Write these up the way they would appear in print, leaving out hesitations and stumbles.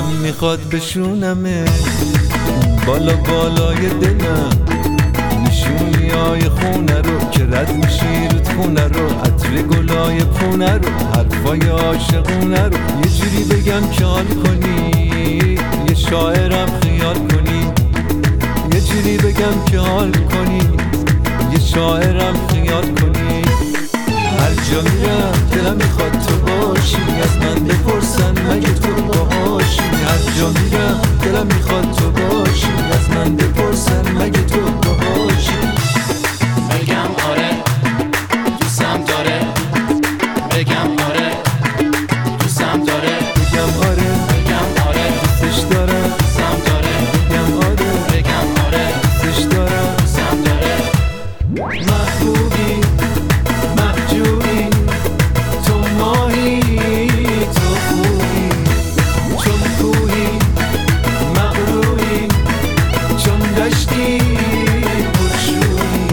میخواد بشونمه بالا بالای دلم، نشونی های خونه رو که رد میشی رود خونه رو، عطر گلای پونه رو، حرفای عاشقونه رو، یه جوری بگم که حال کنی، یه شاعرم خیال کنی، یه جوری بگم که حال کنی، یه شاعرم خیال کنی. هر جا میرم دلم میخواد تو باشی، از من بپرسن مگه تو باهاشی. هر جا میرم دلم میخواد تو باشی، از من بپرسن مگه تو باهاشی. بگم آره دوستم داره، بگم آره دوستم داره، بگم آره بگم آره دوستش دارم، دوستم داره، بگم آره بگم آره دوستش دارم. دوستم داره. محبوبی محجوبی تو ماهی تو خوبی، چون کوهی مغروری، چون دشتی پرشوری.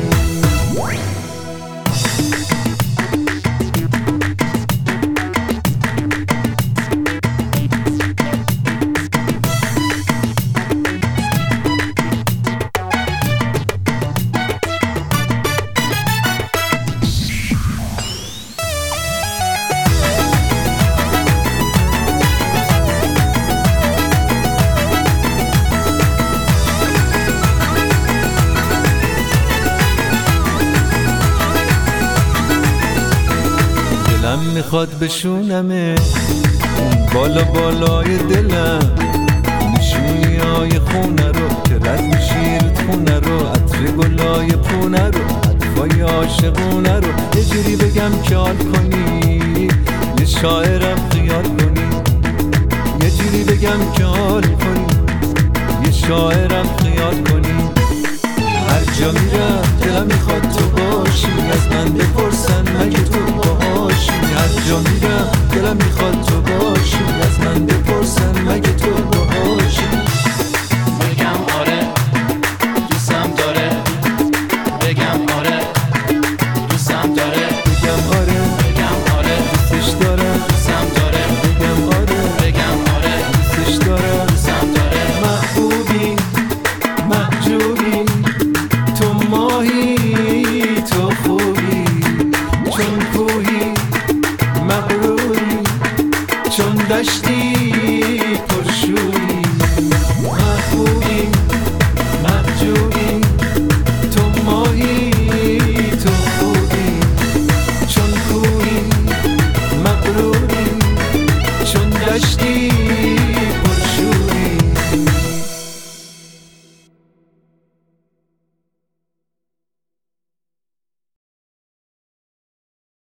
دلم میخواد بشونمه بالا بالای دلم، نشونی های خونه رو که رد میشی رود خونه رو، عطر گلای پونه رو، حرفای عاشقونه رو، یه جوری بگم که حال کنی، یه شاعرم خیال کنی، یه جوری بگم که حال کنی، یه شاعرم خیال کنی. هر جا میرم دلم میخواد تو باشی، از من بپرسن مگه تو باهاشی. هر جا میرم دلم میخواد تو باشی، از من بپرسن مگه تو باهاشی. بگم آره دوستم داره، بگم آره دوستم داره، بگم آره بگم آره دوستش دارم، دوستم داره، بگم آره بگم آره دوستش دارم. دوستم داره. محبوبی محجوبی تو ماهی تو خوبی، چون کوهی مغروری، چون دشتی